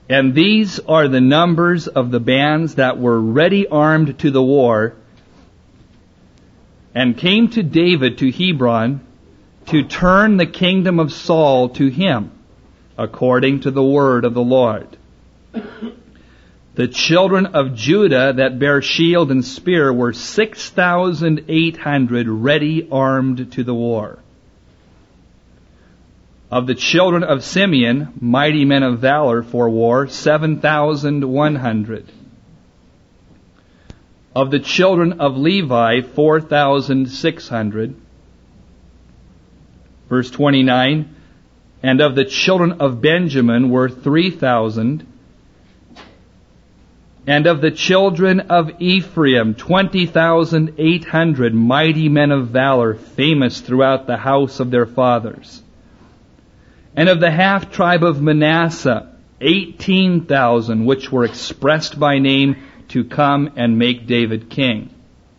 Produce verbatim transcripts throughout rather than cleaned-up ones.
And these are the numbers of the bands that were ready armed to the war, and came to David to Hebron to turn the kingdom of Saul to him, according to the word of the Lord. The children of Judah that bear shield and spear were six thousand eight hundred ready armed to the war. Of the children of Simeon, mighty men of valor for war, seven thousand one hundred. Of the children of Levi, four thousand six hundred. Verse twenty-nine, and of the children of Benjamin were three thousand. And of the children of Ephraim, twenty thousand eight hundred mighty men of valor, famous throughout the house of their fathers. And of the half tribe of Manasseh, eighteen thousand, which were expressed by name to come and make David king.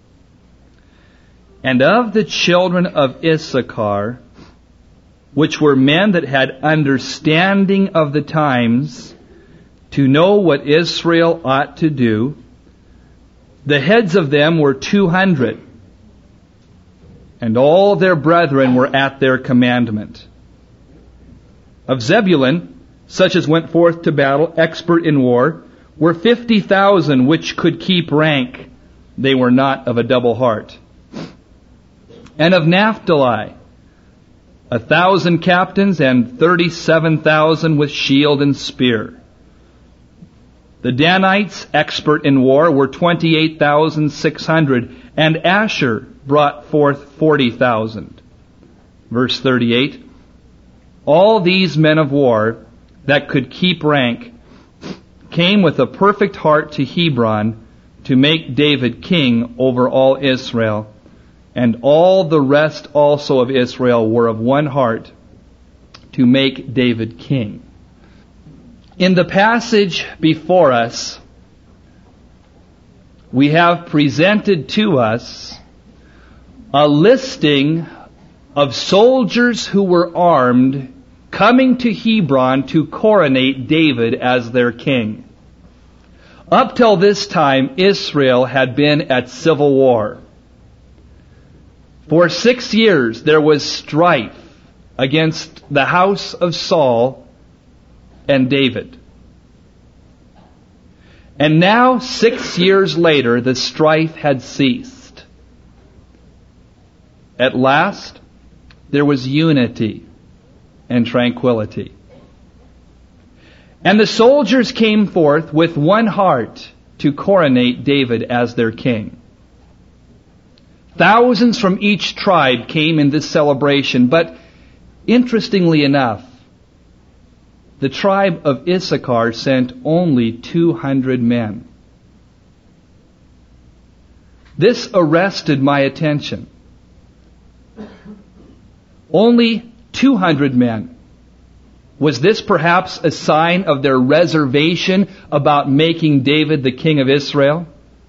And of the children of Issachar, which were men that had understanding of the times, to know what Israel ought to do, the heads of them were two hundred, and all their brethren were at their commandment. Of Zebulun, such as went forth to battle, expert in war, were fifty thousand which could keep rank. They were not of a double heart. And of Naphtali, a thousand captains and thirty-seven thousand with shield and spear. The Danites, expert in war, were twenty-eight thousand six hundred, and Asher brought forth forty thousand. Verse thirty-eight, all these men of war that could keep rank came with a perfect heart to Hebron to make David king over all Israel, and all the rest also of Israel were of one heart to make David king. In the passage before us, we have presented to us a listing of soldiers who were armed coming to Hebron to coronate David as their king. Up till this time, Israel had been at civil war. For six years there was strife against the house of Saul and David. And now, six years later, the strife had ceased. At last, there was unity and tranquility. And the soldiers came forth with one heart to coronate David as their king. Thousands from each tribe came in this celebration, but interestingly enough, the tribe of Issachar sent only two hundred men. This arrested my attention. Only two hundred men. Was this perhaps a sign of their reservation about making David the king of Israel?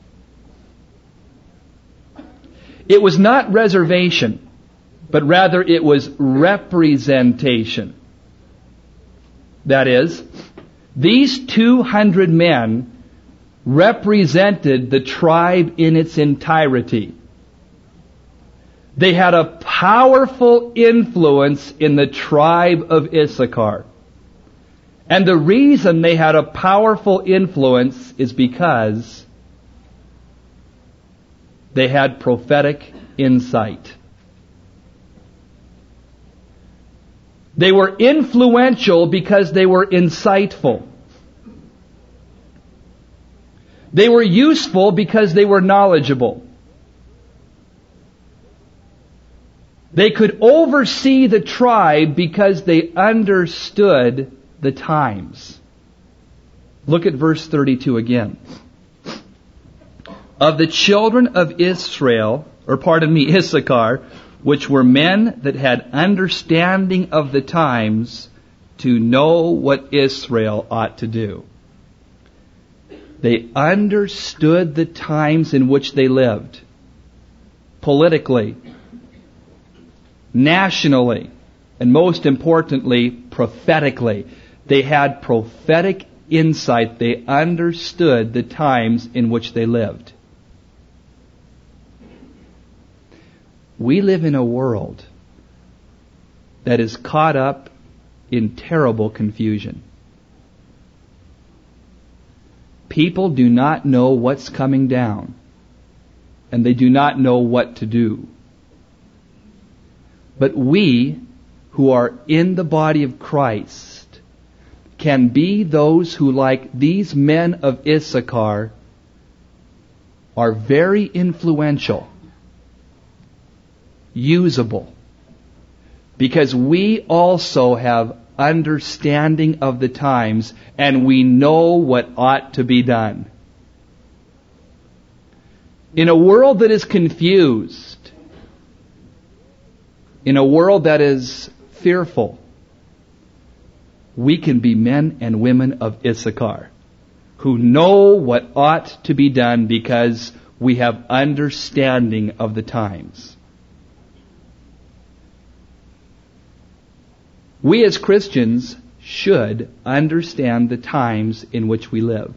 It was not reservation, but rather it was representation. That is, these two hundred men represented the tribe in its entirety. They had a powerful influence in the tribe of Issachar. And the reason they had a powerful influence is because they had prophetic insight. They were influential because they were insightful. They were useful because they were knowledgeable. They could oversee the tribe because they understood the times. Look at verse thirty-two again. Of the children of Israel, or pardon me, Issachar, which were men that had understanding of the times to know what Israel ought to do. They understood the times in which they lived. Politically, nationally, and most importantly, prophetically. They had prophetic insight. They understood the times in which they lived. We live in a world that is caught up in terrible confusion. People do not know what's coming down, and they do not know what to do. But we, who are in the body of Christ, can be those who, like these men of Issachar, are very influential, usable, because we also have understanding of the times, and we know what ought to be done. In a world that is confused, in a world that is fearful, we can be men and women of Issachar who know what ought to be done because we have understanding of the times. We as Christians should understand the times in which we live.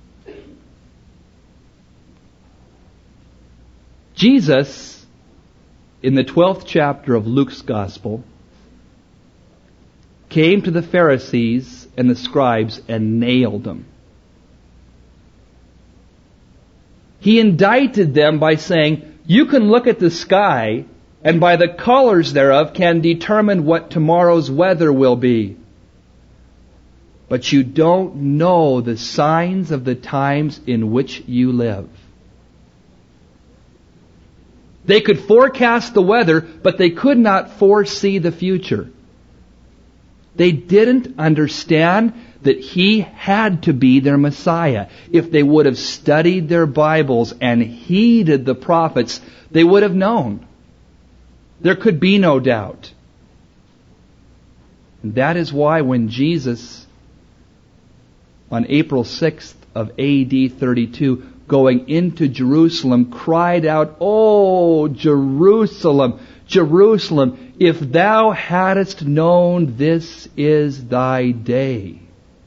Jesus, in the twelfth chapter of Luke's Gospel, came to the Pharisees and the scribes and nailed them. He indicted them by saying, you can look at the sky and by the colors thereof can determine what tomorrow's weather will be. But you don't know the signs of the times in which you live. They could forecast the weather, but they could not foresee the future. They didn't understand that He had to be their Messiah. If they would have studied their Bibles and heeded the prophets, they would have known. There could be no doubt. And that is why when Jesus, on April sixth of A D thirty-two, going into Jerusalem, cried out, "Oh, Jerusalem, Jerusalem, if thou hadst known this is thy day."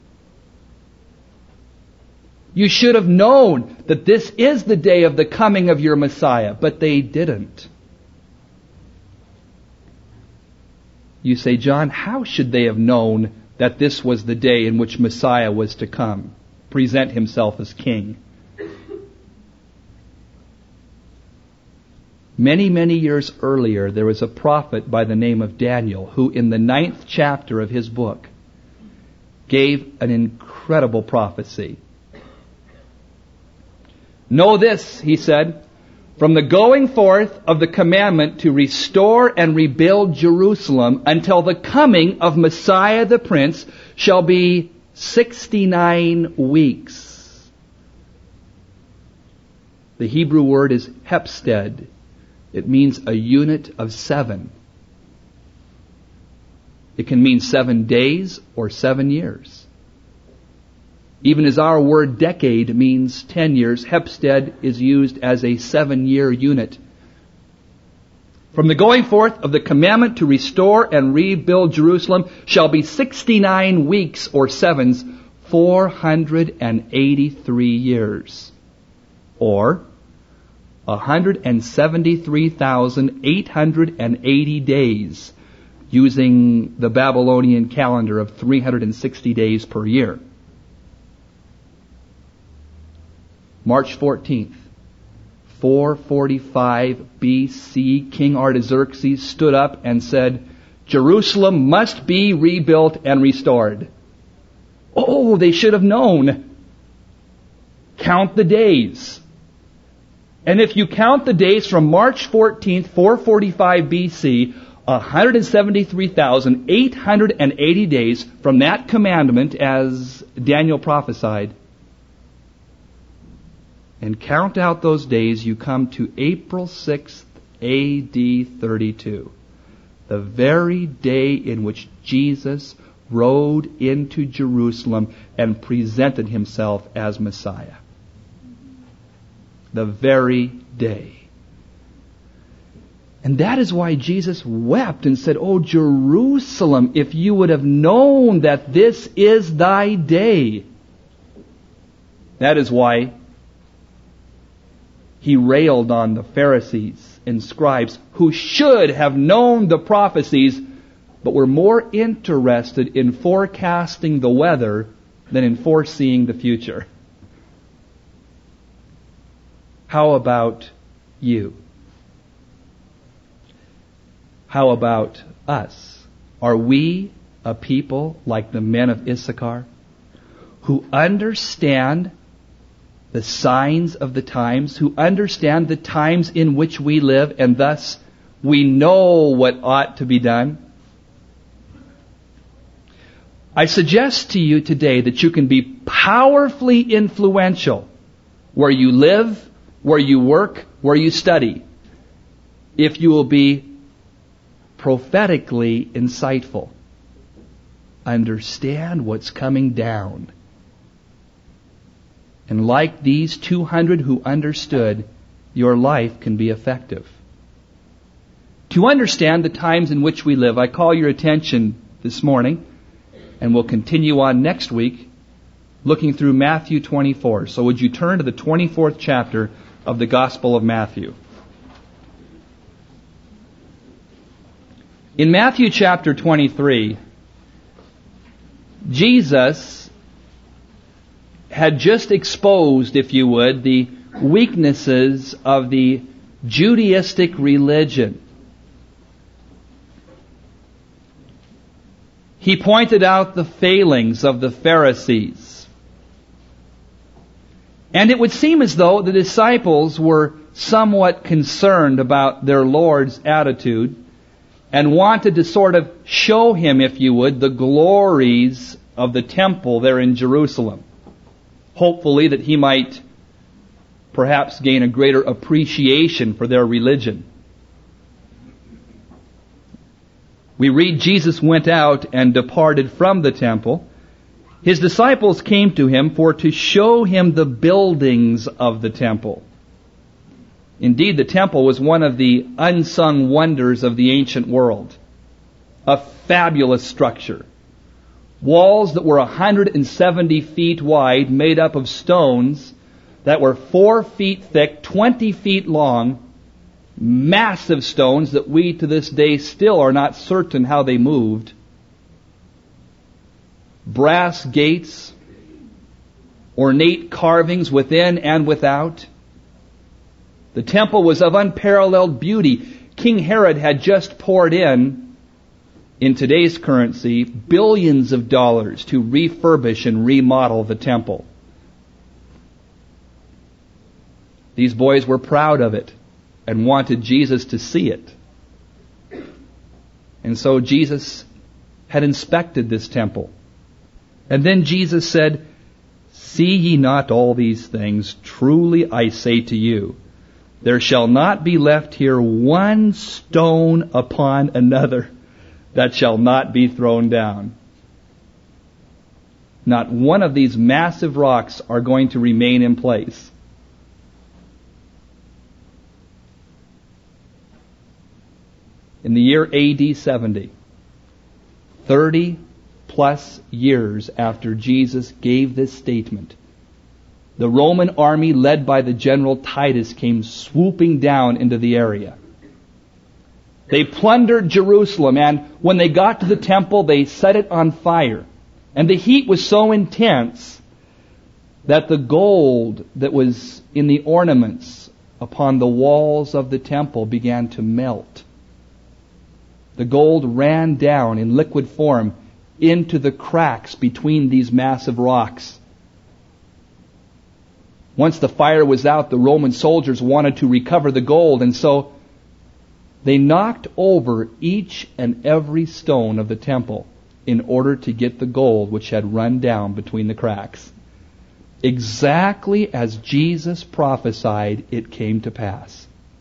You should have known that this is the day of the coming of your Messiah, but they didn't. You say, John, how should they have known that this was the day in which Messiah was to come, present Himself as King? Many, many years earlier, there was a prophet by the name of Daniel who, in the ninth chapter of his book, gave an incredible prophecy. Know this, he said, from the going forth of the commandment to restore and rebuild Jerusalem until the coming of Messiah the Prince shall be sixty-nine weeks. The Hebrew word is hepsted. It means a unit of seven. It can mean seven days or seven years. Even as our word decade means ten years, hepsted is used as a seven-year unit. From the going forth of the commandment to restore and rebuild Jerusalem shall be sixty-nine weeks or sevens, four hundred eighty-three years. Or one hundred seventy-three thousand eight hundred eighty days, using the Babylonian calendar of three hundred sixty days per year. March fourteenth, four forty-five B C, King Artaxerxes stood up and said, Jerusalem must be rebuilt and restored. Oh, they should have known. Count the days. And if you count the days from March fourteenth, four forty-five B C, one hundred seventy-three thousand eight hundred eighty days from that commandment as Daniel prophesied, and count out those days, you come to April sixth, A D thirty-two. The very day in which Jesus rode into Jerusalem and presented Himself as Messiah. The very day. And that is why Jesus wept and said, "Oh, Jerusalem, if you would have known that this is thy day." That is why he railed on the Pharisees and scribes who should have known the prophecies, but were more interested in forecasting the weather than in foreseeing the future. How about you? How about us? Are we a people like the men of Issachar who understand the signs of the times, who understand the times in which we live, and thus we know what ought to be done? I suggest to you today that you can be powerfully influential where you live, where you work, where you study, if you will be prophetically insightful. Understand what's coming down. And like these two hundred who understood, your life can be effective. To understand the times in which we live, I call your attention this morning, and we'll continue on next week, looking through Matthew twenty-four. So would you turn to the twenty-fourth chapter of the Gospel of Matthew. In Matthew chapter twenty-three, Jesus had just exposed, if you would, the weaknesses of the Judaistic religion. He pointed out the failings of the Pharisees. And it would seem as though the disciples were somewhat concerned about their Lord's attitude and wanted to sort of show him, if you would, the glories of the temple there in Jerusalem. Hopefully that he might perhaps gain a greater appreciation for their religion. We read Jesus went out and departed from the temple. His disciples came to him for to show him the buildings of the temple. Indeed, the temple was one of the unsung wonders of the ancient world. A fabulous structure. Walls that were one hundred seventy feet wide, made up of stones that were four feet thick, twenty feet long, massive stones that we to this day still are not certain how they moved. Brass gates, ornate carvings within and without. The temple was of unparalleled beauty. King Herod had just poured in, in today's currency, billions of dollars to refurbish and remodel the temple. These boys were proud of it and wanted Jesus to see it. And so Jesus had inspected this temple. And then Jesus said, "See ye not all these things? Truly I say to you, there shall not be left here one stone upon another that shall not be thrown down." Not one of these massive rocks are going to remain in place. In the year A D seventy, thirty plus years after Jesus gave this statement, the Roman army led by the general Titus came swooping down into the area. They plundered Jerusalem, and when they got to the temple, they set it on fire. And the heat was so intense that the gold that was in the ornaments upon the walls of the temple began to melt. The gold ran down in liquid form into the cracks between these massive rocks. Once the fire was out, the Roman soldiers wanted to recover the gold, and so they knocked over each and every stone of the temple in order to get the gold which had run down between the cracks. Exactly as Jesus prophesied, it came to pass.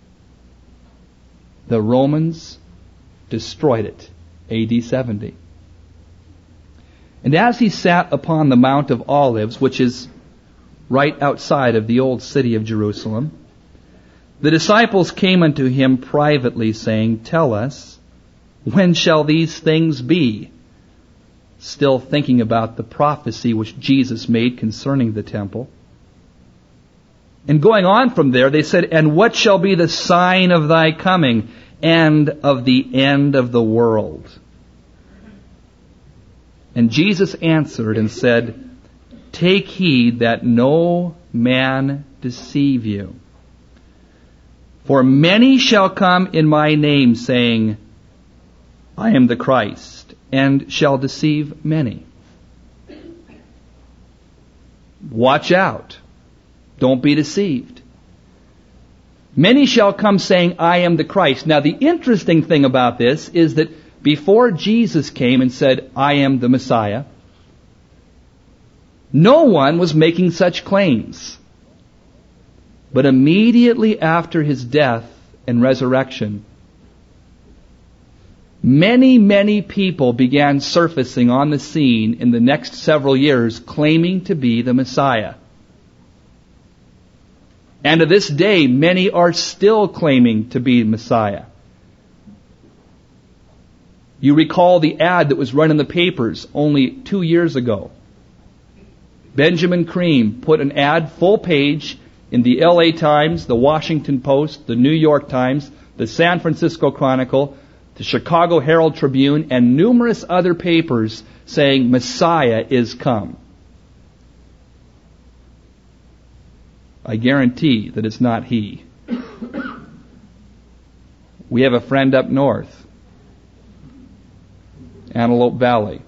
The Romans destroyed it, A D seventy. And as he sat upon the Mount of Olives, which is right outside of the old city of Jerusalem, the disciples came unto him privately, saying, "Tell us, when shall these things be?" Still thinking about the prophecy which Jesus made concerning the temple. And going on from there, they said, "And what shall be the sign of thy coming and of the end of the world?" And Jesus answered and said, "Take heed that no man deceive you. For many shall come in my name, saying, I am the Christ, and shall deceive many." Watch out. Don't be deceived. Many shall come saying, "I am the Christ." Now, the interesting thing about this is that before Jesus came and said, "I am the Messiah," no one was making such claims. But immediately after his death and resurrection, many, many people began surfacing on the scene in the next several years claiming to be the Messiah. And to this day, many are still claiming to be Messiah. You recall the ad that was run in the papers only two years ago. Benjamin Creme put an ad full page in the L A Times, the Washington Post, the New York Times, the San Francisco Chronicle, the Chicago Herald Tribune, and numerous other papers saying Messiah is come. I guarantee that it's not he. We have a friend up north, Antelope Valley,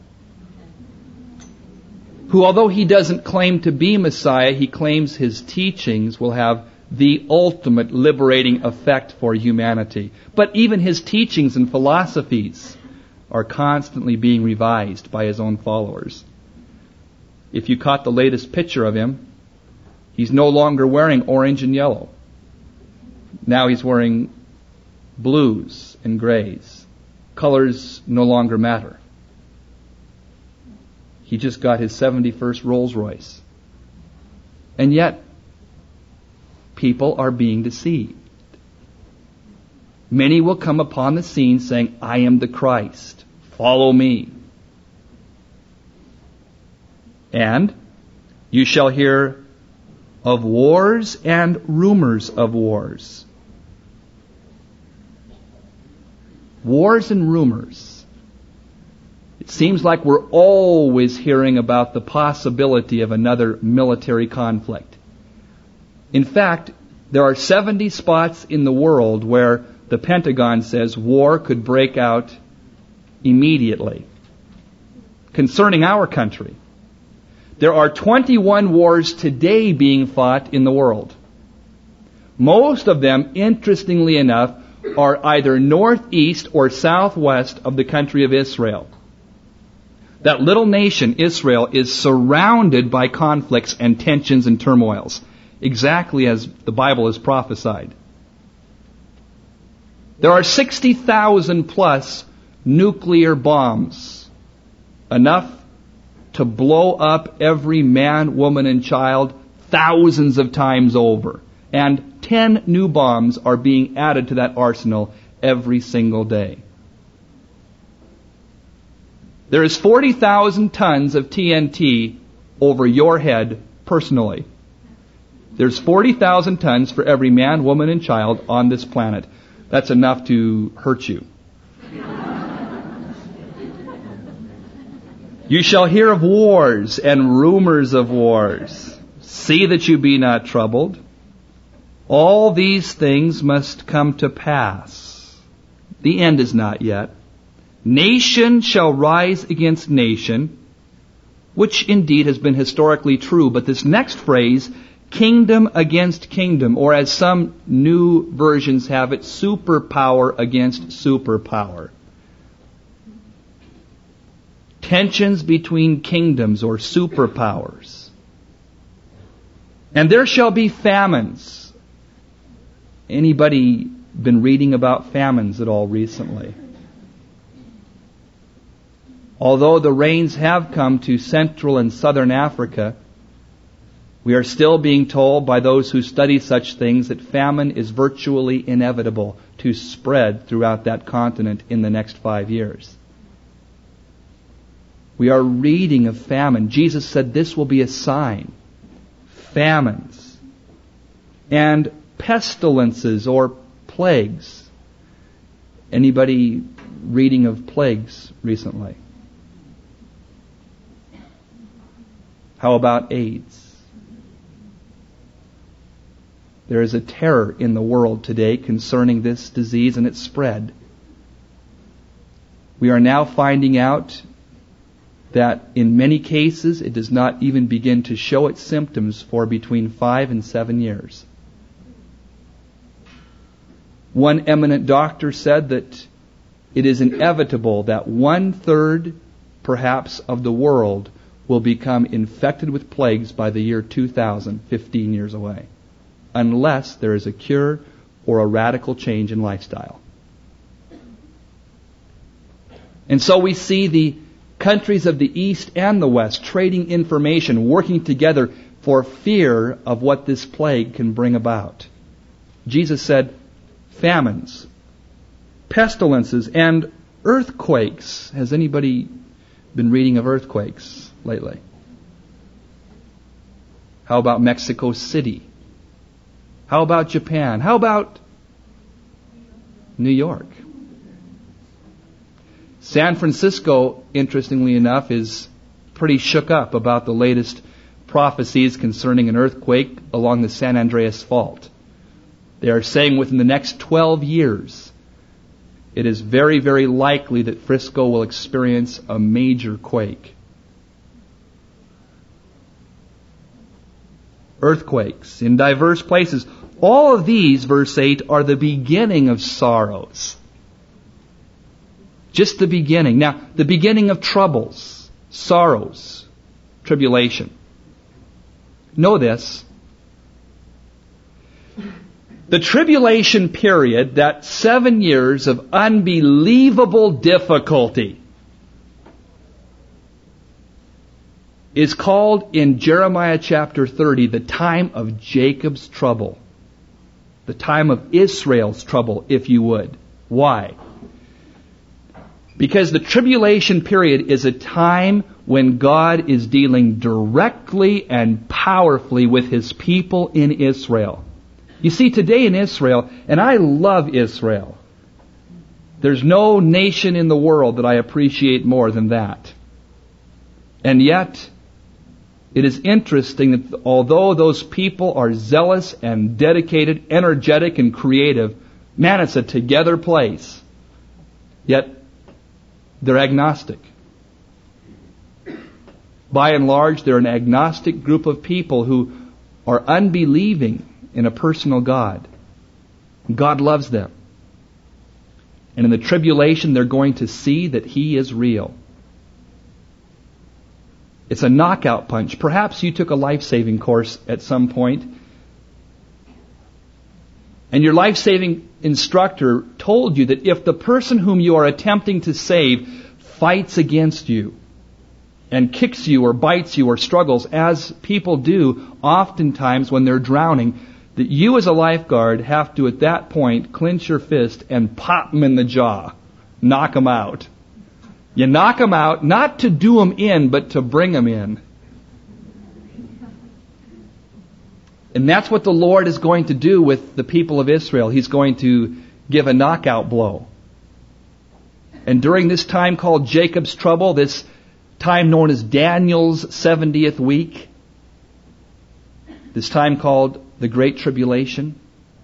who, although he doesn't claim to be Messiah, he claims his teachings will have the ultimate liberating effect for humanity. But even his teachings and philosophies are constantly being revised by his own followers. If you caught the latest picture of him, he's no longer wearing orange and yellow. Now he's wearing blues and grays. Colors no longer matter. He just got his seventy-first Rolls Royce. And yet, people are being deceived. Many will come upon the scene saying, "I am the Christ. Follow me." And you shall hear of wars and rumors of wars. Wars and rumors. It seems like we're always hearing about the possibility of another military conflict. In fact, there are seventy spots in the world where the Pentagon says war could break out immediately. Concerning our country, there are twenty-one wars today being fought in the world. Most of them, interestingly enough, are either northeast or southwest of the country of Israel. That little nation, Israel, is surrounded by conflicts and tensions and turmoils, exactly as the Bible has prophesied. There are sixty thousand plus nuclear bombs, enough to blow up every man, woman, and child thousands of times over. And ten new bombs are being added to that arsenal every single day. There is forty thousand tons of T N T over your head personally. There's forty thousand tons for every man, woman, and child on this planet. That's enough to hurt you. You shall hear of wars and rumors of wars. See that you be not troubled. All these things must come to pass. The end is not yet. Nation shall rise against nation, which indeed has been historically true, but this next phrase, kingdom against kingdom, or as some new versions have it, superpower against superpower. Tensions between kingdoms or superpowers. And there shall be famines. Anybody been reading about famines at all recently? Although the rains have come to Central and Southern Africa, we are still being told by those who study such things that famine is virtually inevitable to spread throughout that continent in the next five years. We are reading of famine. Jesus said this will be a sign. Famines. and pestilences or plagues. Anybody reading of plagues recently? How about AIDS? There is a terror in the world today concerning this disease and its spread. We are now finding out that in many cases it does not even begin to show its symptoms for between five and seven years. One eminent doctor said that it is inevitable that one-third, perhaps, of the world will become infected with plagues by the year two thousand, fifteen years away, unless there is a cure or a radical change in lifestyle. And so we see the countries of the East and the West trading information, working together for fear of what this plague can bring about. Jesus said, famines, pestilences, and earthquakes. Has anybody been reading of earthquakes lately? How about Mexico City? How about Japan? How about New York? San Francisco, interestingly enough, is pretty shook up about the latest prophecies concerning an earthquake along the San Andreas Fault. They are saying within the next twelve years, it is very, very likely that Frisco will experience a major quake. Earthquakes in diverse places. All of these, verse eight, are the beginning of sorrows. Just the beginning. Now, the beginning of troubles, sorrows, tribulation. Know this. The tribulation period, that seven years of unbelievable difficulty, is called in Jeremiah chapter thirty the time of Jacob's trouble. The time of Israel's trouble, if you would. Why? Because the tribulation period is a time when God is dealing directly and powerfully with His people in Israel. You see, today in Israel, and I love Israel, there's no nation in the world that I appreciate more than that. And yet, it is interesting that although those people are zealous and dedicated, energetic and creative, man, it's a together place. Yet, they're agnostic. By and large, they're an agnostic group of people who are unbelieving in a personal God. God loves them. And in the tribulation, they're going to see that He is real. It's a knockout punch. Perhaps you took a life-saving course at some point, and your life-saving instructor told you that if the person whom you are attempting to save fights against you and kicks you or bites you or struggles, as people do oftentimes when they're drowning, that you as a lifeguard have to at that point clench your fist and pop them in the jaw, knock them out. You knock them out, not to do them in, but to bring them in. And that's what the Lord is going to do with the people of Israel. He's going to give a knockout blow. And during this time called Jacob's trouble, this time known as Daniel's seventieth week, this time called the Great Tribulation,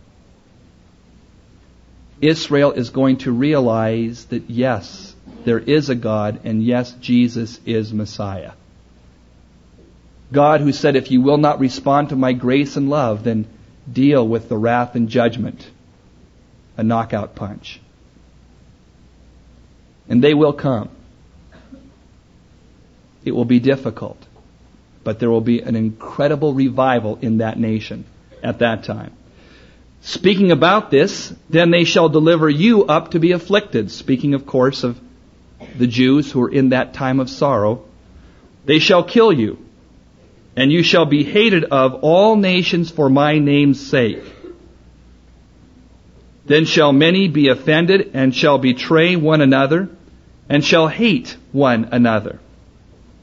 Israel is going to realize that yes, there is a God, and yes, Jesus is Messiah. God who said, if you will not respond to my grace and love, then deal with the wrath and judgment. A knockout punch. And they will come. It will be difficult, but there will be an incredible revival in that nation at that time. Speaking about this, then they shall deliver you up to be afflicted. Speaking, of course, of the Jews who are in that time of sorrow. They shall kill you, and you shall be hated of all nations for my name's sake. Then shall many be offended, and shall betray one another, and shall hate one another.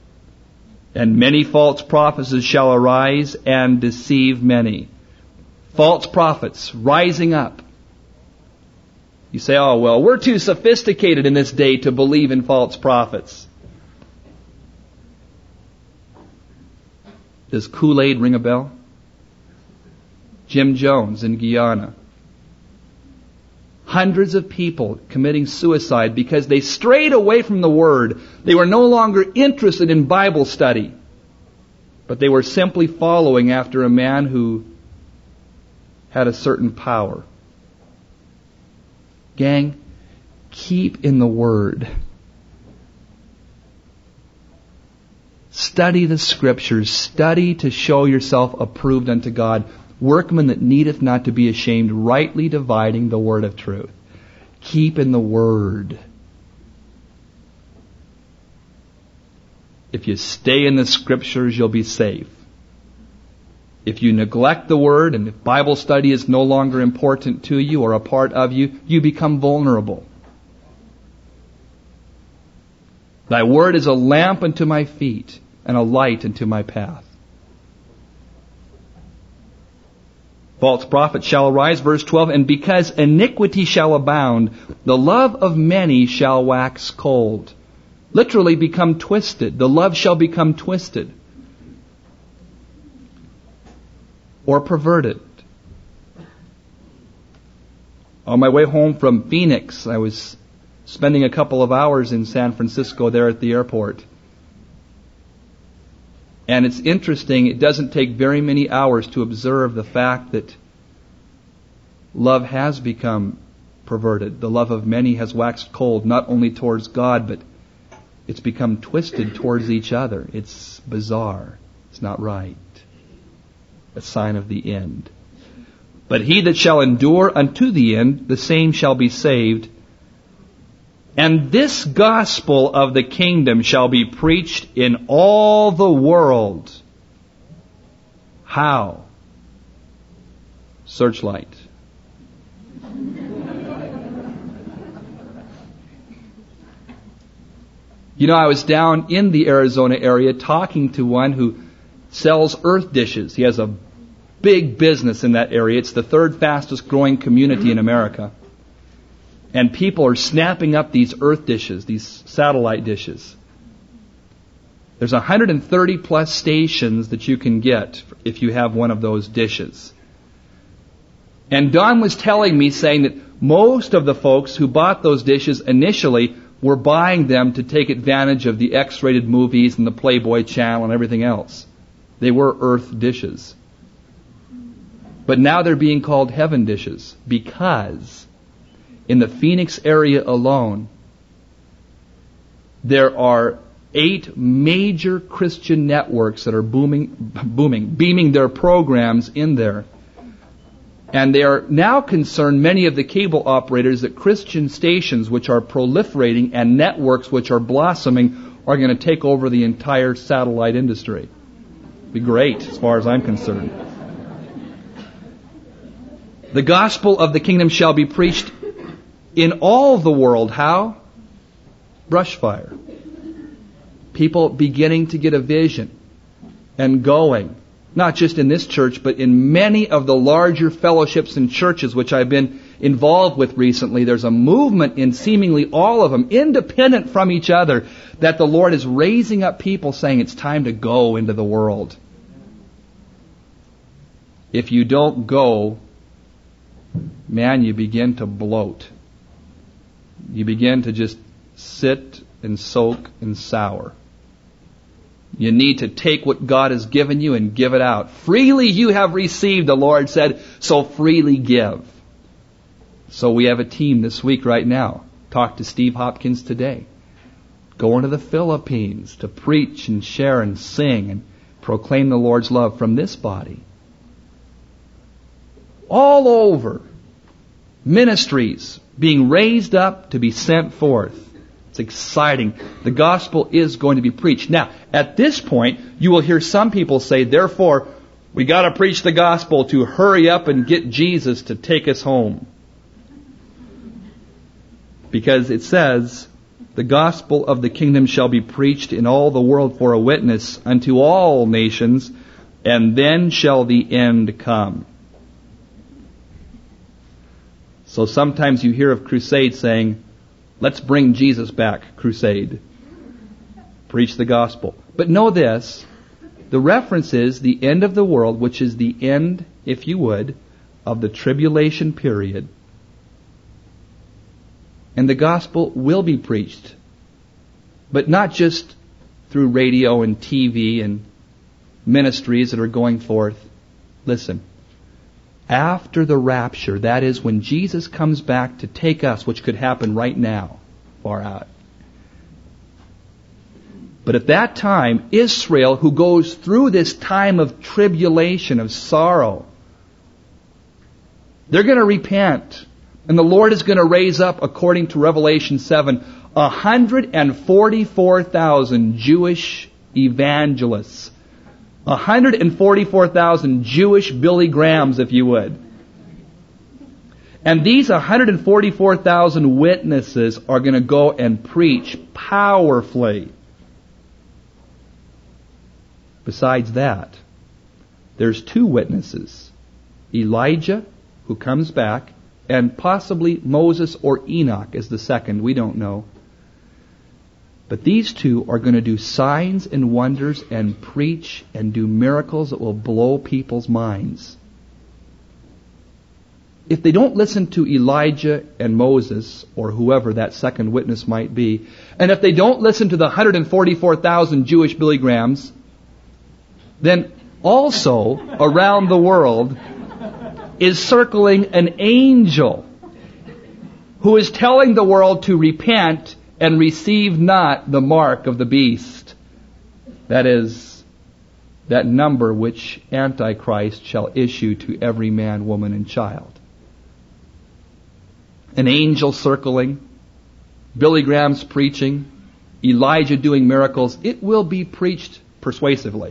And many false prophets shall arise and deceive many. False prophets rising up. You say, oh, well, we're too sophisticated in this day to believe in false prophets. Does Kool-Aid ring a bell? Jim Jones in Guyana. Hundreds of people committing suicide because they strayed away from the Word. They were no longer interested in Bible study, but they were simply following after a man who had a certain power. Gang, keep in the Word. Study the Scriptures. Study to show yourself approved unto God. Workman that needeth not to be ashamed, rightly dividing the word of truth. Keep in the Word. If you stay in the Scriptures, you'll be safe. If you neglect the Word, and if Bible study is no longer important to you or a part of you, you become vulnerable. Thy Word is a lamp unto my feet and a light unto my path. False prophets shall arise, verse twelve, and because iniquity shall abound, the love of many shall wax cold. Literally become twisted. The love shall become twisted. Or perverted. On my way home from Phoenix, I was spending a couple of hours in San Francisco there at the airport. And it's interesting, it doesn't take very many hours to observe the fact that love has become perverted. The love of many has waxed cold, not only towards God, but it's become twisted towards each other. It's bizarre. It's not right. A sign of the end. But he that shall endure unto the end, the same shall be saved. And this gospel of the kingdom shall be preached in all the world. How? Searchlight. You know, I was down in the Arizona area talking to one who sells earth dishes. He has a big business in that area. It's the third fastest growing community in America. And people are snapping up these earth dishes, these satellite dishes. There's one hundred thirty plus stations that you can get if you have one of those dishes. And Don was telling me, saying that most of the folks who bought those dishes initially were buying them to take advantage of the X-rated movies and the Playboy Channel and everything else. They were earth dishes. But now they're being called heaven dishes because in the Phoenix area alone, there are eight major Christian networks that are booming, booming, beaming their programs in there. And they are now concerned, many of the cable operators, that Christian stations which are proliferating and networks which are blossoming are going to take over the entire satellite industry. Be great as far as I'm concerned. The gospel of the kingdom shall be preached in all the world. How? Brush fire. People beginning to get a vision and going. Not just in this church, but in many of the larger fellowships and churches which I've been involved with recently. There's a movement in seemingly all of them, independent from each other, that the Lord is raising up people saying it's time to go into the world. If you don't go, man, you begin to bloat. You begin to just sit and soak and sour. You need to take what God has given you and give it out. Freely you have received, the Lord said, so freely give. So we have a team this week right now. Talk to Steve Hopkins today. Going to the Philippines to preach and share and sing and proclaim the Lord's love from this body. All over. Ministries being raised up to be sent forth. It's exciting. The gospel is going to be preached. Now, at this point, you will hear some people say, therefore, we got to preach the gospel to hurry up and get Jesus to take us home. Because it says, the gospel of the kingdom shall be preached in all the world for a witness unto all nations, and then shall the end come. So sometimes you hear of crusades saying, let's bring Jesus back, crusade. Preach the gospel. But know this, the reference is the end of the world, which is the end, if you would, of the tribulation period. And the gospel will be preached. But not just through radio and T V and ministries that are going forth. Listen, after the rapture, that is when Jesus comes back to take us, which could happen right now, far out. But at that time, Israel, who goes through this time of tribulation, of sorrow, they're going to repent. And the Lord is going to raise up, according to Revelation seven, one hundred forty-four thousand Jewish evangelists. one hundred forty-four thousand Jewish Billy Grahams, if you would. And these one hundred forty-four thousand witnesses are going to go and preach powerfully. Besides that, there's two witnesses. Elijah, who comes back, and possibly Moses or Enoch is the second. We don't know. But these two are going to do signs and wonders and preach and do miracles that will blow people's minds. If they don't listen to Elijah and Moses, or whoever that second witness might be, and if they don't listen to the one hundred forty-four thousand Jewish Billy Grahams, then also around the world is circling an angel who is telling the world to repent and receive not the mark of the beast. That is, that number which Antichrist shall issue to every man, woman, and child. An angel circling, Billy Graham's preaching, Elijah doing miracles. It will be preached persuasively.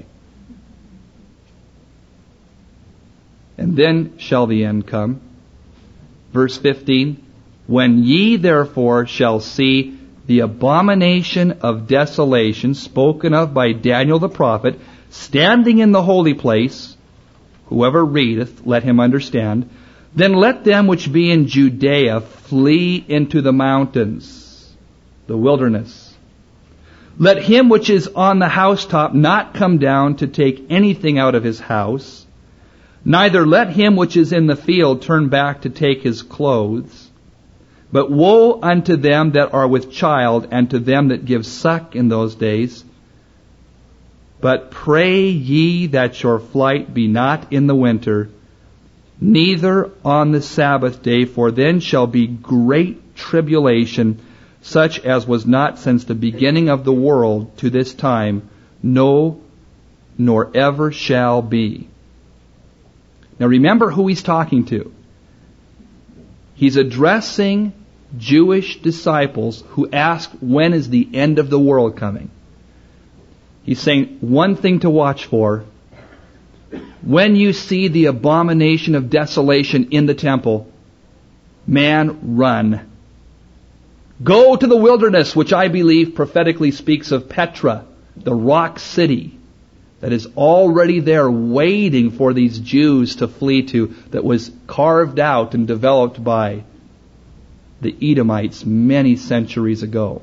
And then shall the end come. Verse fifteen, when ye therefore shall see the abomination of desolation spoken of by Daniel the prophet, standing in the holy place, whoever readeth, let him understand, then let them which be in Judea flee into the mountains, the wilderness. Let him which is on the housetop not come down to take anything out of his house, neither let him which is in the field turn back to take his clothes. But woe unto them that are with child, and to them that give suck in those days. But pray ye that your flight be not in the winter, neither on the Sabbath day, for then shall be great tribulation, such as was not since the beginning of the world to this time, no, nor ever shall be. Now remember who he's talking to. He's addressing Jewish disciples who ask, when is the end of the world coming? He's saying, one thing to watch for. When you see the abomination of desolation in the temple, man, run. Go to the wilderness, which I believe prophetically speaks of Petra, the rock city that is already there waiting for these Jews to flee to, that was carved out and developed by the Edomites many centuries ago.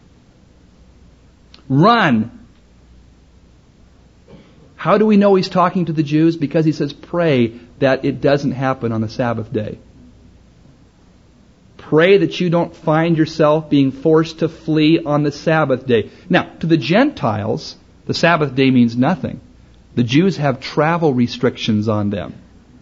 Run! How do we know he's talking to the Jews? Because he says, pray that it doesn't happen on the Sabbath day. Pray that you don't find yourself being forced to flee on the Sabbath day. Now, to the Gentiles, the Sabbath day means nothing. The Jews have travel restrictions on them.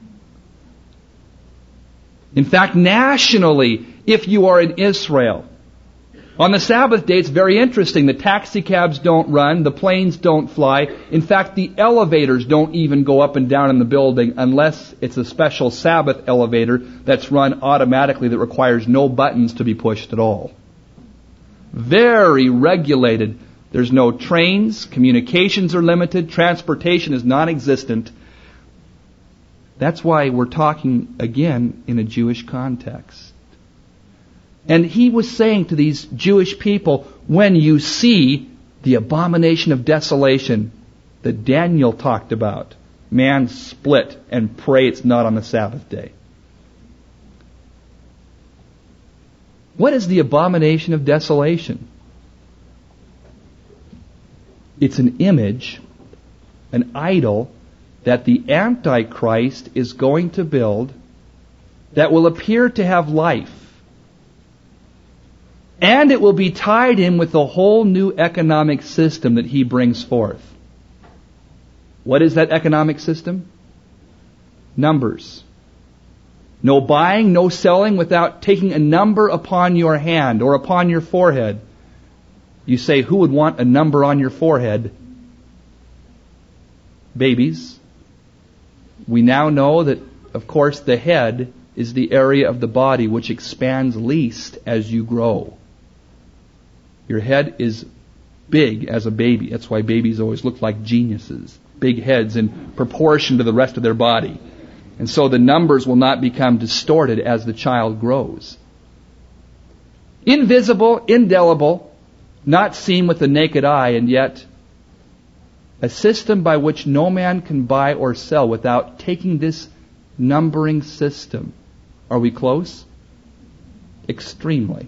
In fact, nationally, if you are in Israel, on the Sabbath day, it's very interesting. The taxi cabs don't run. The planes don't fly. In fact, the elevators don't even go up and down in the building unless it's a special Sabbath elevator that's run automatically that requires no buttons to be pushed at all. Very regulated. There's no trains. Communications are limited. Transportation is non-existent. That's why we're talking, again, in a Jewish context. And he was saying to these Jewish people, when you see the abomination of desolation that Daniel talked about, man, split and pray it's not on the Sabbath day. What is the abomination of desolation? It's an image, an idol, that the Antichrist is going to build that will appear to have life. And it will be tied in with a whole new economic system that he brings forth. What is that economic system? Numbers. No buying, no selling without taking a number upon your hand or upon your forehead. You say, who would want a number on your forehead? Babies. We now know that, of course, the head is the area of the body which expands least as you grow. Your head is big as a baby. That's why babies always look like geniuses. Big heads in proportion to the rest of their body. And so the numbers will not become distorted as the child grows. Invisible, indelible, not seen with the naked eye, and yet a system by which no man can buy or sell without taking this numbering system. Are we close? Extremely.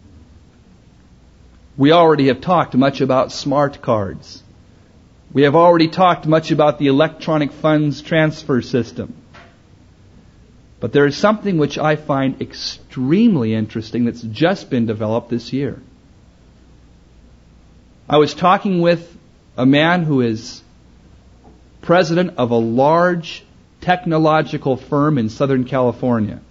We already have talked much about smart cards. We have already talked much about the electronic funds transfer system. But there is something which I find extremely interesting that's just been developed this year. I was talking with a man who is president of a large technological firm in Southern California.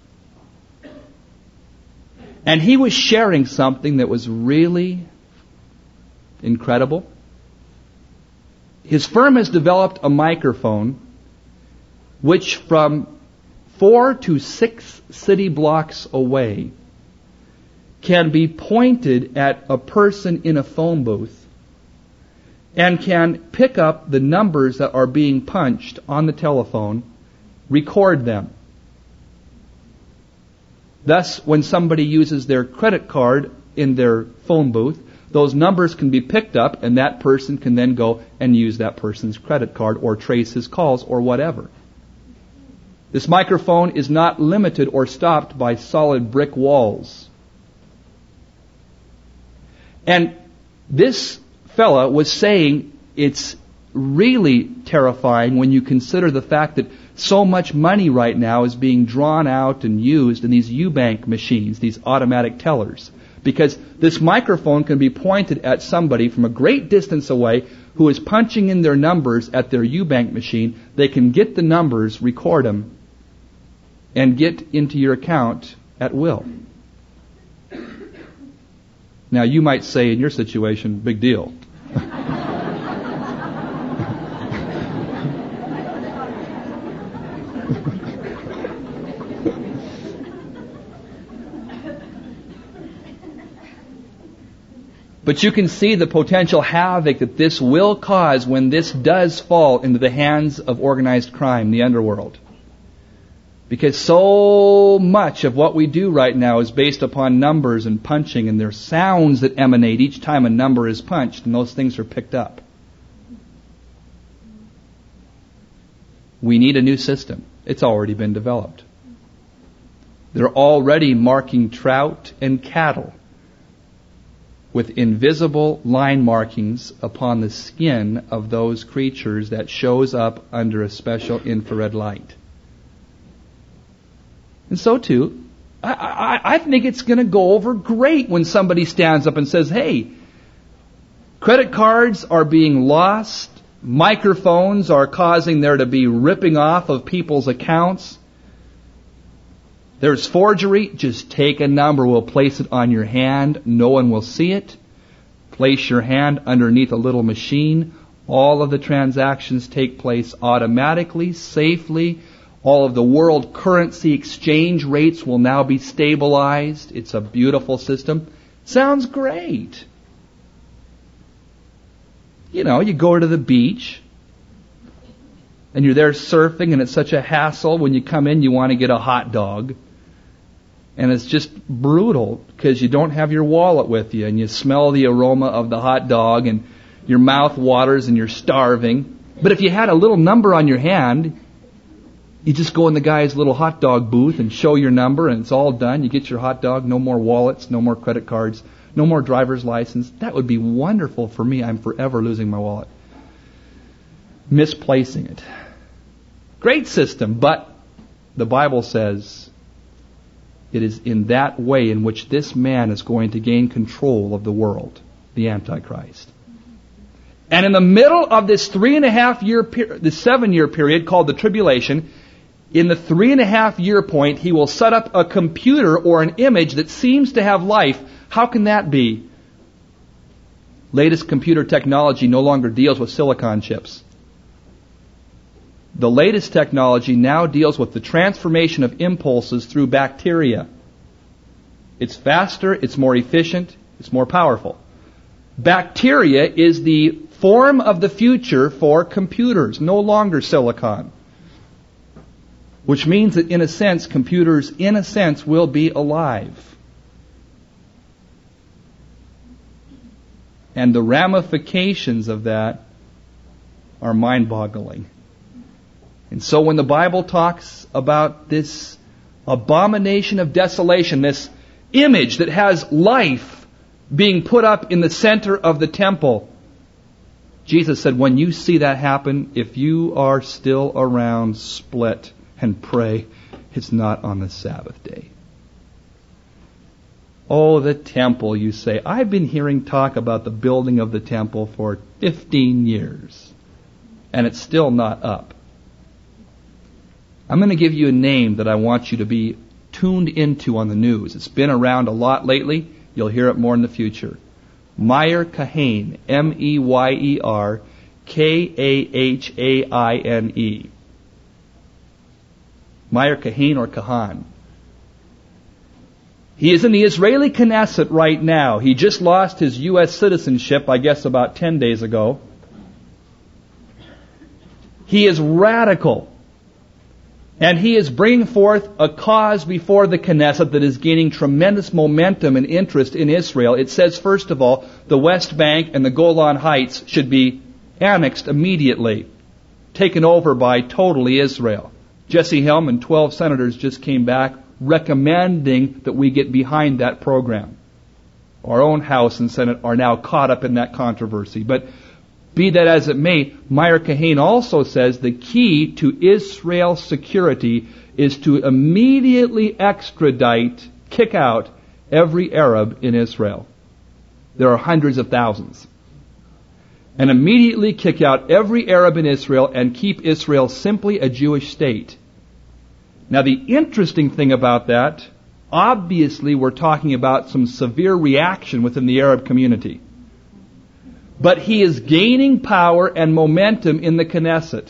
And he was sharing something that was really incredible. His firm has developed a microphone which from four to six city blocks away can be pointed at a person in a phone booth and can pick up the numbers that are being punched on the telephone, record them. Thus, when somebody uses their credit card in their phone booth, those numbers can be picked up and that person can then go and use that person's credit card or trace his calls or whatever. This microphone is not limited or stopped by solid brick walls. And this fella was saying it's really terrifying when you consider the fact that so much money right now is being drawn out and used in these Eubank machines, these automatic tellers. Because this microphone can be pointed at somebody from a great distance away who is punching in their numbers at their Eubank machine. They can get the numbers, record them, and get into your account at will. Now you might say in your situation, big deal. But you can see the potential havoc that this will cause when this does fall into the hands of organized crime, the underworld. Because so much of what we do right now is based upon numbers and punching, and there are sounds that emanate each time a number is punched, and those things are picked up. We need a new system. It's already been developed. They're already marking trout and cattle with invisible line markings upon the skin of those creatures that shows up under a special infrared light. And so too, I, I, I think it's going to go over great when somebody stands up and says, hey, credit cards are being lost, microphones are causing there to be ripping off of people's accounts. There's forgery. Just take a number. We'll place it on your hand. No one will see it. Place your hand underneath a little machine. All of the transactions take place automatically, safely. All of the world currency exchange rates will now be stabilized. It's a beautiful system. Sounds great. You know, you go to the beach and you're there surfing and it's such a hassle. When you come in, you want to get a hot dog. And it's just brutal because you don't have your wallet with you and you smell the aroma of the hot dog and your mouth waters and you're starving. But if you had a little number on your hand, You just go in the guy's little hot dog booth and show your number and it's all done. You get your hot dog, no more wallets, no more credit cards, no more driver's license. That would be wonderful for me. I'm forever losing my wallet. Misplacing it. Great system, but the Bible says it is in that way in which this man is going to gain control of the world, the Antichrist. And in the middle of this three and a half year, per- the seven year period called the tribulation, in the three and a half year point, he will set up a computer or an image that seems to have life. How can that be? Latest computer technology no longer deals with silicon chips. The latest technology now deals with the transformation of impulses through bacteria. It's faster, it's more efficient, it's more powerful. Bacteria is the form of the future for computers, no longer silicon. Which means that in a sense, computers, in a sense, will be alive. And the ramifications of that are mind-boggling. And so when the Bible talks about this abomination of desolation, this image that has life being put up in the center of the temple, Jesus said, when you see that happen, if you are still around, split and pray. It's not on the Sabbath day. Oh, the temple, you say. I've been hearing talk about the building of the temple for fifteen years, and it's still not up. I'm going to give you a name that I want you to be tuned into on the news. It's been around a lot lately. You'll hear it more in the future. Meyer Kahane, M E Y E R K A H A I N E. Meyer Kahane or Kahan. He is in the Israeli Knesset right now. He just lost his U S citizenship, I guess, about ten days ago. He is radical. And he is bringing forth a cause before the Knesset that is gaining tremendous momentum and interest in Israel. It says, first of all, the West Bank and the Golan Heights should be annexed immediately, taken over by totally Israel. Jesse Helm and twelve senators just came back recommending that we get behind that program. Our own House and Senate are now caught up in that controversy. But be that as it may, Meyer Kahane also says the key to Israel's security is to immediately extradite, kick out every Arab in Israel. There are hundreds of thousands. And immediately kick out every Arab in Israel and keep Israel simply a Jewish state. Now the interesting thing about that, obviously we're talking about some severe reaction within the Arab community. But he is gaining power and momentum in the Knesset.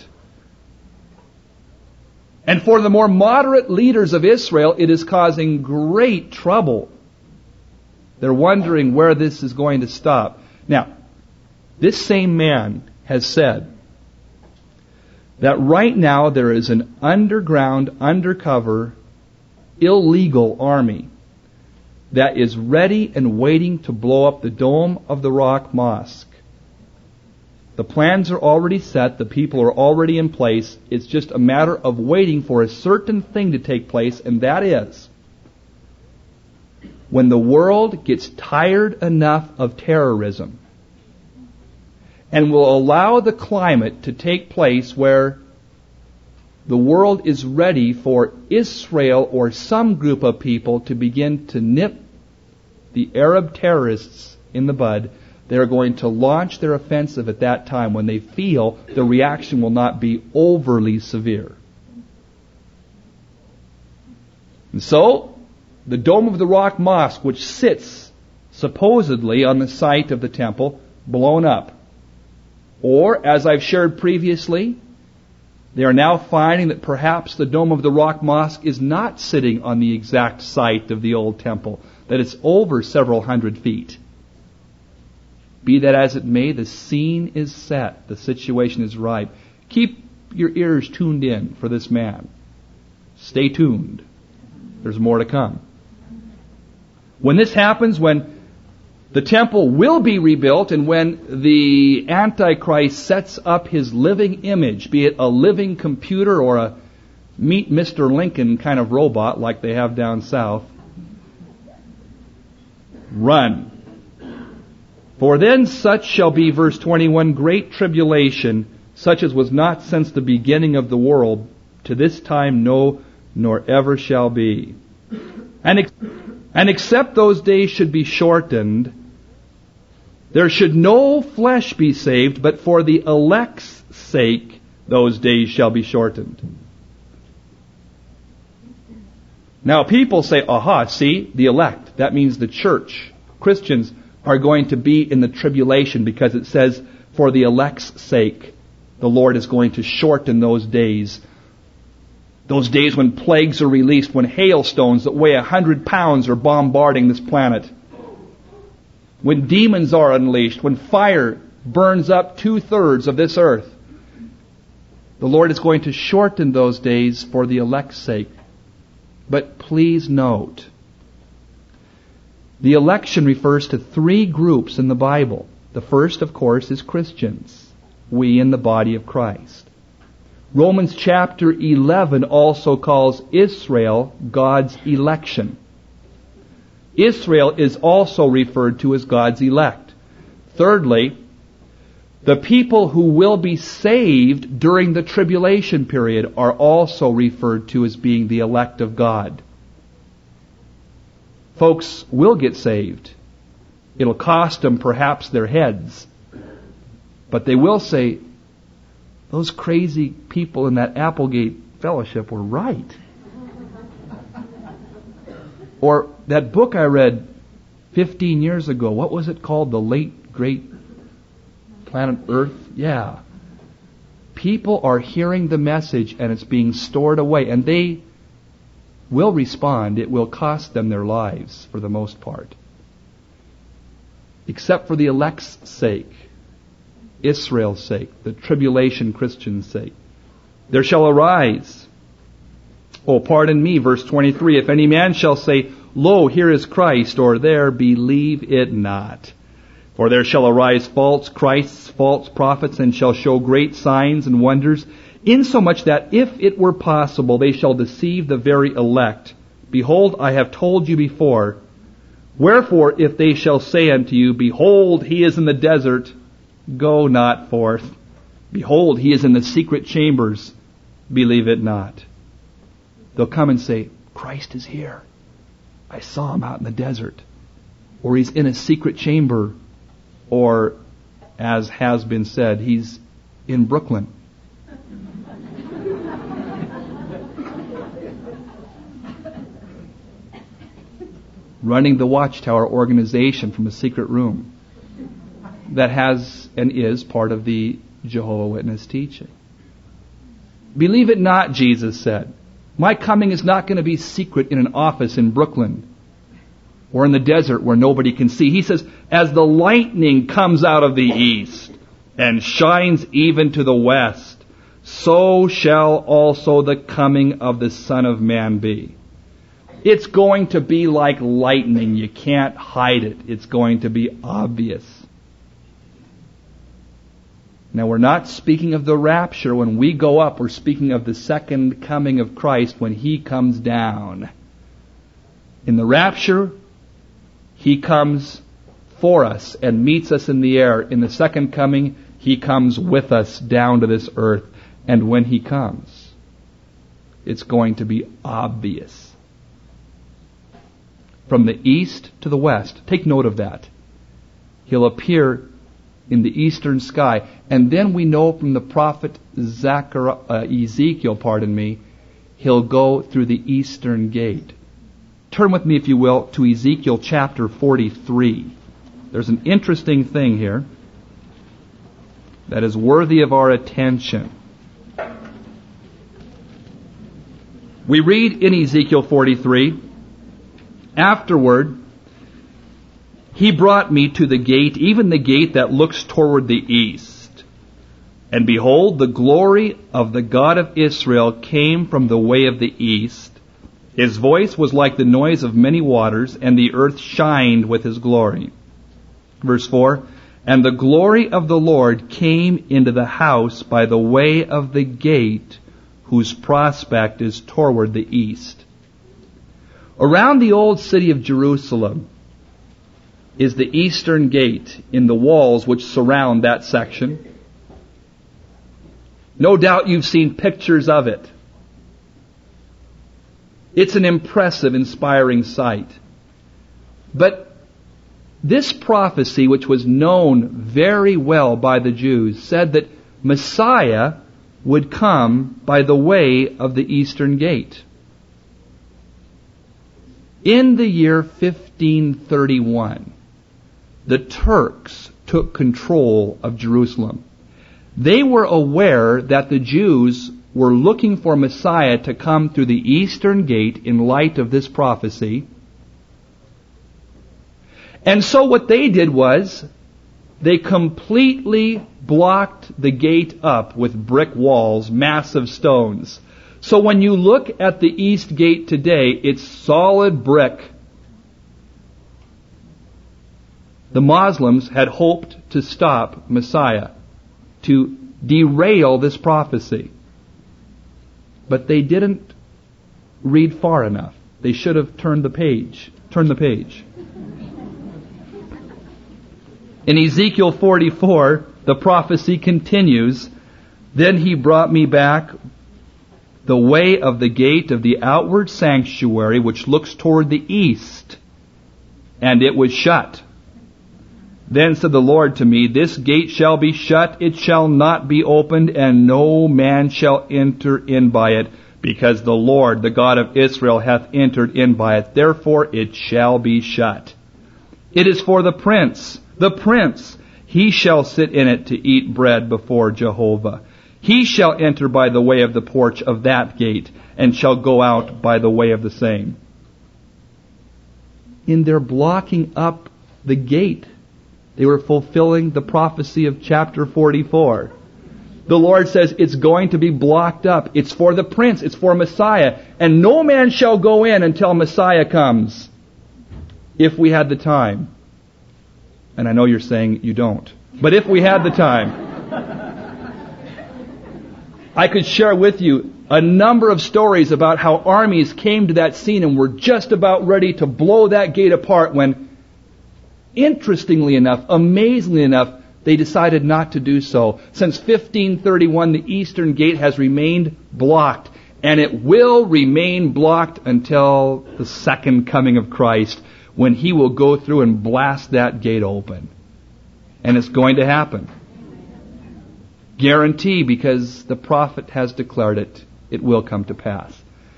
And for the more moderate leaders of Israel, it is causing great trouble. They're wondering where this is going to stop. Now, this same man has said that right now there is an underground, undercover, illegal army that is ready and waiting to blow up the Dome of the Rock Mosque. The plans are already set. The people are already in place. It's just a matter of waiting for a certain thing to take place, and that is when the world gets tired enough of terrorism and will allow the climate to take place where the world is ready for Israel or some group of people to begin to nip the Arab terrorists in the bud. They're going to launch their offensive at that time when they feel the reaction will not be overly severe. And so, the Dome of the Rock Mosque, which sits supposedly on the site of the temple, blown up. Or, as I've shared previously, they are now finding that perhaps the Dome of the Rock Mosque is not sitting on the exact site of the old temple, that it's over several hundred feet. Be that as it may, the scene is set. The situation is ripe. Keep your ears tuned in for this man. Stay tuned. There's more to come. When this happens, when the temple will be rebuilt, and when the Antichrist sets up his living image, be it a living computer or a meet Mister Lincoln kind of robot like they have down south. Run. For then such shall be, verse twenty-one, great tribulation, such as was not since the beginning of the world, to this time no, nor ever shall be. And, ex- and except those days should be shortened, there should no flesh be saved, but for the elect's sake those days shall be shortened. Now people say, aha, see, the elect. That means the church. Christians are going to be in the tribulation because it says, for the elect's sake, the Lord is going to shorten those days. Those days when plagues are released, when hailstones that weigh a hundred pounds are bombarding this planet. When demons are unleashed, when fire burns up two-thirds of this earth. The Lord is going to shorten those days for the elect's sake. But please note, the election refers to three groups in the Bible. The first, of course, is Christians. We in the body of Christ. Romans chapter eleven also calls Israel God's election. Israel is also referred to as God's elect. Thirdly, the people who will be saved during the tribulation period are also referred to as being the elect of God. Folks will get saved. It'll cost them perhaps their heads. But they will say, those crazy people in that Applegate fellowship were right. Or that book I read fifteen years ago, what was it called? The Late Great Planet Earth? Yeah. People are hearing the message and it's being stored away. And they will respond. It will cost them their lives for the most part. Except for the elect's sake, Israel's sake, the tribulation Christian's sake. There shall arise, oh, pardon me, verse twenty-three, if any man shall say, lo, here is Christ, or there, believe it not. For there shall arise false Christs, false prophets, and shall show great signs and wonders, insomuch that if it were possible, they shall deceive the very elect. Behold, I have told you before. Wherefore, if they shall say unto you, behold, he is in the desert, go not forth. Behold, he is in the secret chambers, believe it not. They'll come and say, Christ is here. I saw him out in the desert. Or he's in a secret chamber. Or, as has been said, he's in Brooklyn. Running the Watchtower organization from a secret room that has and is part of the Jehovah's Witness teaching. Believe it not, Jesus said. My coming is not going to be secret in an office in Brooklyn or in the desert where nobody can see. He says, as the lightning comes out of the east and shines even to the west, so shall also the coming of the Son of Man be. It's going to be like lightning. You can't hide it. It's going to be obvious. Now, we're not speaking of the rapture when we go up. We're speaking of the second coming of Christ when He comes down. In the rapture, He comes for us and meets us in the air. In the second coming, He comes with us down to this earth. And when He comes, it's going to be obvious. From the east to the west. Take note of that. He'll appear in the eastern sky. And then we know from the prophet Zachariah, uh, Ezekiel, pardon me, he'll go through the eastern gate. Turn with me, if you will, to Ezekiel chapter forty-three. There's an interesting thing here that is worthy of our attention. We read in Ezekiel forty-three, afterward, he brought me to the gate, even the gate that looks toward the east. And behold, the glory of the God of Israel came from the way of the east. His voice was like the noise of many waters, and the earth shined with His glory. Verse four, and the glory of the Lord came into the house by the way of the gate whose prospect is toward the east. Around the old city of Jerusalem is the eastern gate in the walls which surround that section. No doubt you've seen pictures of it. It's an impressive, inspiring sight. But this prophecy, which was known very well by the Jews, said that Messiah would come by the way of the eastern gate. In the year fifteen thirty-one, the Turks took control of Jerusalem. They were aware that the Jews were looking for Messiah to come through the eastern gate in light of this prophecy. And so what they did was, they completely blocked the gate up with brick walls, massive stones. So when you look at the east gate today, it's solid brick. The Muslims had hoped to stop Messiah, to derail this prophecy. But they didn't read far enough. They should have turned the page. Turn the page. In Ezekiel forty-four, the prophecy continues. Then he brought me back the way of the gate of the outward sanctuary, which looks toward the east, and it was shut. Then said the Lord to me, this gate shall be shut, it shall not be opened, and no man shall enter in by it, because the Lord, the God of Israel, hath entered in by it. Therefore it shall be shut. It is for the prince, the prince, he shall sit in it to eat bread before Jehovah. He shall enter by the way of the porch of that gate, and shall go out by the way of the same. In their blocking up the gate, they were fulfilling the prophecy of chapter forty-four. The Lord says it's going to be blocked up. It's for the prince. It's for Messiah. And no man shall go in until Messiah comes. If we had the time. And I know you're saying you don't. But if we had the time, I could share with you a number of stories about how armies came to that scene and were just about ready to blow that gate apart when, interestingly enough, amazingly enough, they decided not to do so. Since fifteen thirty-one, the eastern gate has remained blocked, and it will remain blocked until the second coming of Christ, when He will go through and blast that gate open. And it's going to happen. Guarantee, because the prophet has declared it, it will come to pass.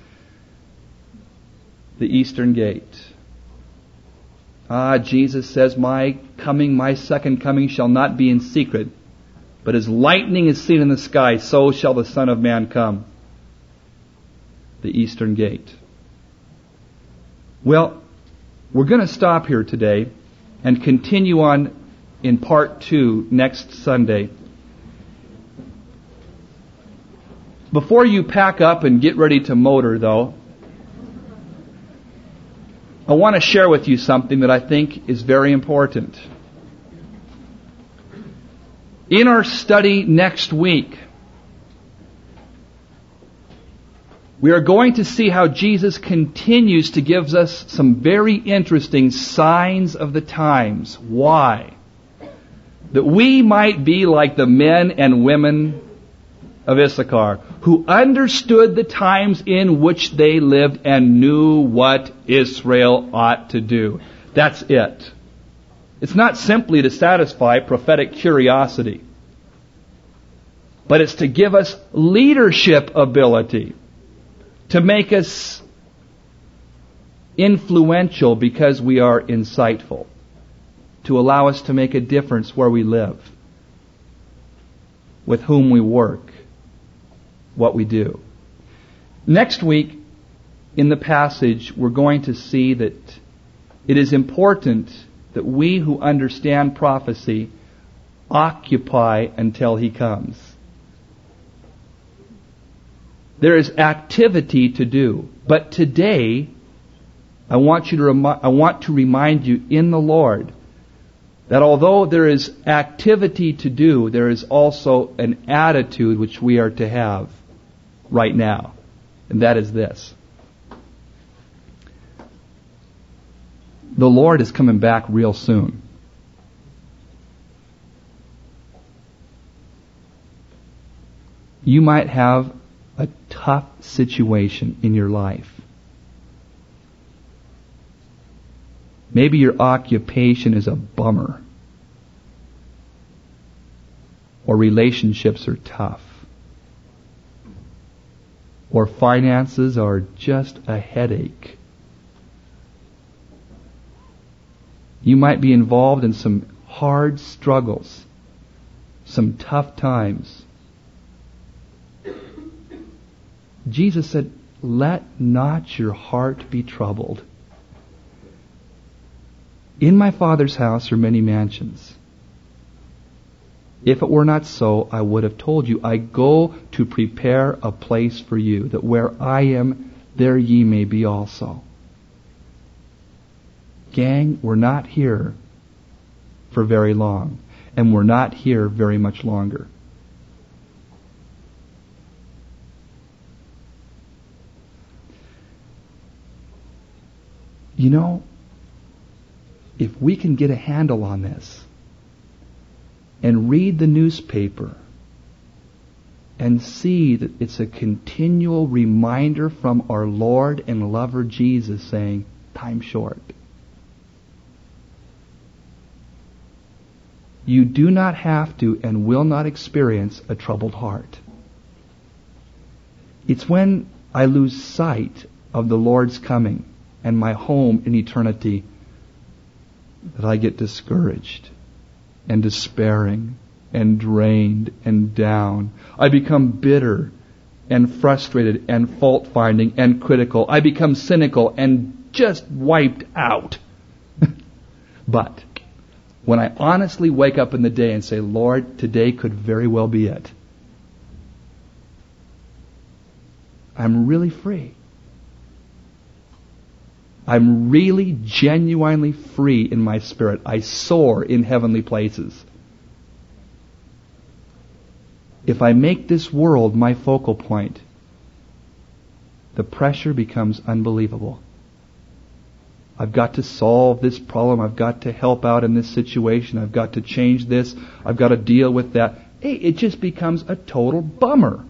The eastern gate. Ah, Jesus says, my coming, my second coming shall not be in secret, but as lightning is seen in the sky, so shall the Son of Man come. The eastern gate. Well, we're going to stop here today and continue on in part two next Sunday. Before you pack up and get ready to motor, though, I want to share with you something that I think is very important. In our study next week, we are going to see how Jesus continues to give us some very interesting signs of the times. Why? That we might be like the men and women of Issachar, who understood the times in which they lived and knew what Israel ought to do. That's it. It's not simply to satisfy prophetic curiosity, but it's to give us leadership ability, to make us influential because we are insightful, to allow us to make a difference where we live, with whom we work, what we do. Next week, in the passage, we're going to see that it is important that we who understand prophecy occupy until He comes. There is activity to do. But today, I want you to remi- I want to remind you in the Lord that although there is activity to do, there is also an attitude which we are to have. right now. And that is this. The Lord is coming back real soon. You might have a tough situation in your life. Maybe your occupation is a bummer. Or relationships are tough. Or finances are just a headache. You might be involved in some hard struggles, some tough times. Jesus said, "Let not your heart be troubled. In my Father's house are many mansions. If it were not so, I would have told you. I go to prepare a place for you, that where I am, there ye may be also." Gang, we're not here for very long, and we're not here very much longer. You know, if we can get a handle on this and read the newspaper and see that it's a continual reminder from our Lord and lover Jesus saying, "Time's short." You do not have to and will not experience a troubled heart. It's when I lose sight of the Lord's coming and my home in eternity that I get discouraged and despairing and drained and down. I become bitter and frustrated and fault-finding and critical. I become cynical and just wiped out. But when I honestly wake up in the day and say, "Lord, today could very well be it," I'm really free. I'm really genuinely free in my spirit. I soar in heavenly places. If I make this world my focal point, the pressure becomes unbelievable. I've got to solve this problem. I've got to help out in this situation. I've got to change this. I've got to deal with that. Hey, it just becomes a total bummer.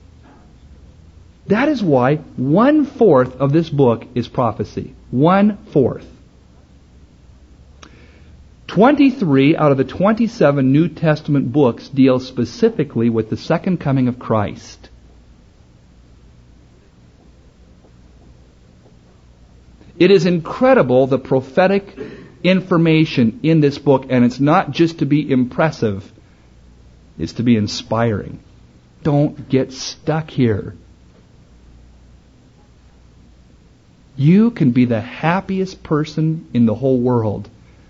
That is why one-fourth of this book is prophecy. One-fourth. twenty-three out of the twenty-seven New Testament books deal specifically with the second coming of Christ. It is incredible, the prophetic information in this book, and it's not just to be impressive, it's to be inspiring. Don't get stuck here. You can be the happiest person in the whole world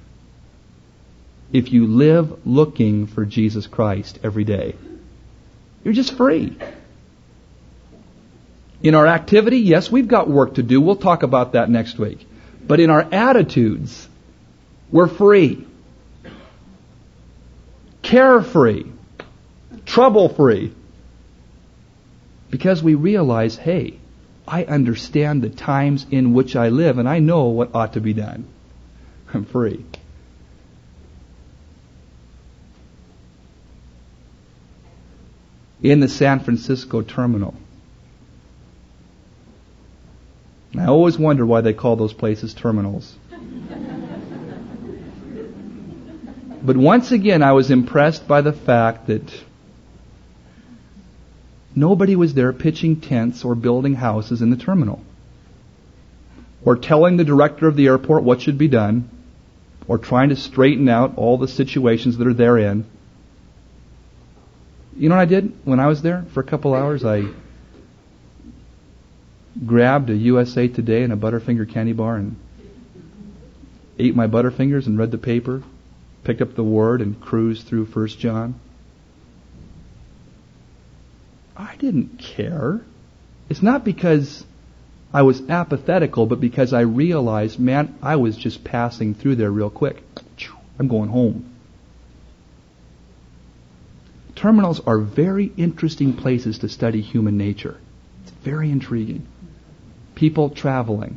if you live looking for Jesus Christ every day. You're just free. In our activity, yes, we've got work to do. We'll talk about that next week. But in our attitudes, we're free. Carefree. Trouble-free. Because we realize, hey, I understand the times in which I live, and I know what ought to be done. I'm free. In the San Francisco terminal, I always wonder why they call those places terminals. But once again, I was impressed by the fact that nobody was there pitching tents or building houses in the terminal, or telling the director of the airport what should be done, or trying to straighten out all the situations that are therein. You know what I did when I was there for a couple hours? I grabbed a U S A Today and a Butterfinger candy bar and ate my Butterfingers and read the paper, picked up the Word and cruised through First John. I didn't care. It's not because I was apathetical, but because I realized, man, I was just passing through there real quick. I'm going home. Terminals are very interesting places to study human nature. Very intriguing. People traveling.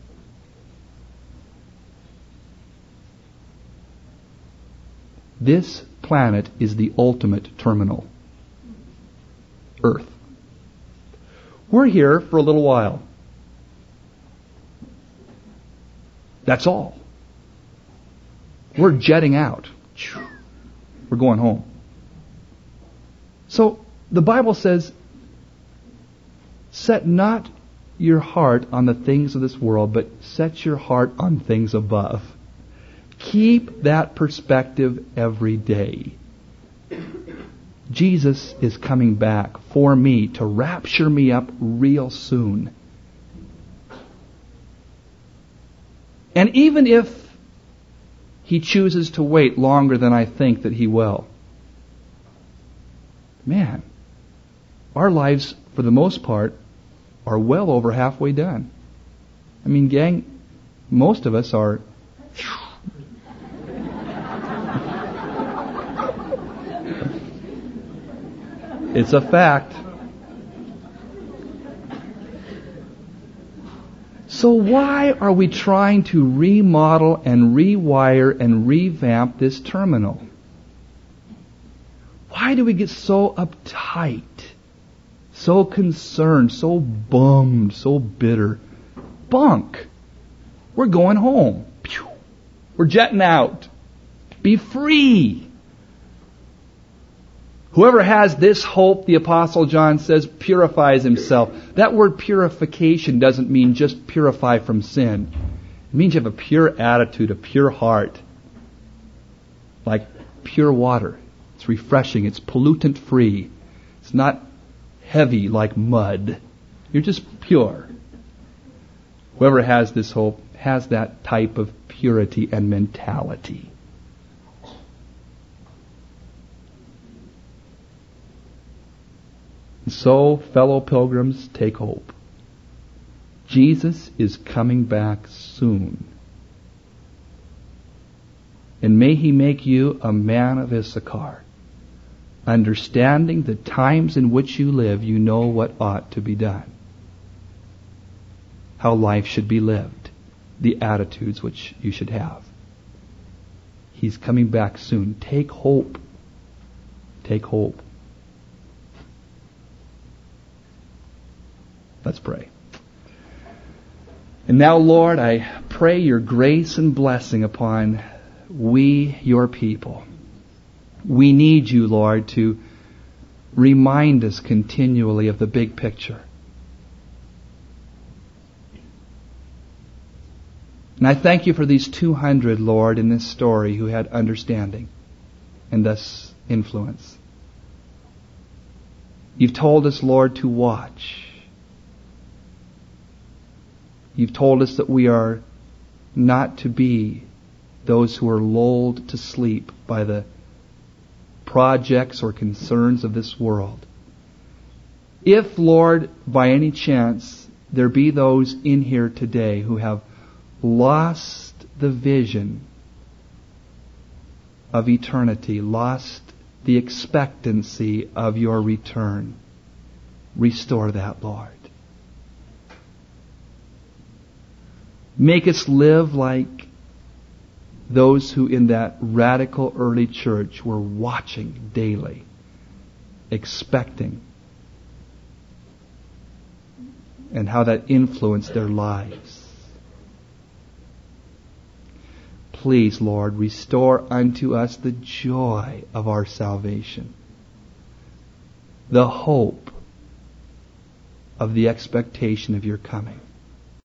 This planet is the ultimate terminal. Earth. We're here for a little while. That's all. We're jetting out. We're going home. So the Bible says, set not your heart on the things of this world, but set your heart on things above. Keep that perspective every day. Jesus is coming back for me to rapture me up real soon. And even if He chooses to wait longer than I think that He will, man, our lives, for the most part, are well over halfway done. I mean, gang, most of us are... It's a fact. So why are we trying to remodel and rewire and revamp this terminal? Why do we get so uptight, so concerned, so bummed, so bitter? Bunk. We're going home. We're jetting out. Be free. Whoever has this hope, the Apostle John says, purifies himself. That word purification doesn't mean just purify from sin. It means you have a pure attitude, a pure heart. Like pure water. It's refreshing. It's pollutant free. It's not heavy like mud. You're just pure. Whoever has this hope has that type of purity and mentality. So, fellow pilgrims, take hope. Jesus is coming back soon. And may He make you a man of Issachar. Understanding the times in which you live, you know what ought to be done. How life should be lived. The attitudes which you should have. He's coming back soon. Take hope. Take hope. Let's pray. And now, Lord, I pray your grace and blessing upon we, your people. We need you, Lord, to remind us continually of the big picture. And I thank you for these two hundred, Lord, in this story who had understanding and thus influence. You've told us, Lord, to watch. You've told us that we are not to be those who are lulled to sleep by the projects or concerns of this world. If, Lord, by any chance, there be those in here today who have lost the vision of eternity, lost the expectancy of your return, restore that, Lord. Make us live like those who in that radical early church were watching daily, expecting, and how that influenced their lives. Please, Lord, restore unto us the joy of our salvation, the hope of the expectation of your coming.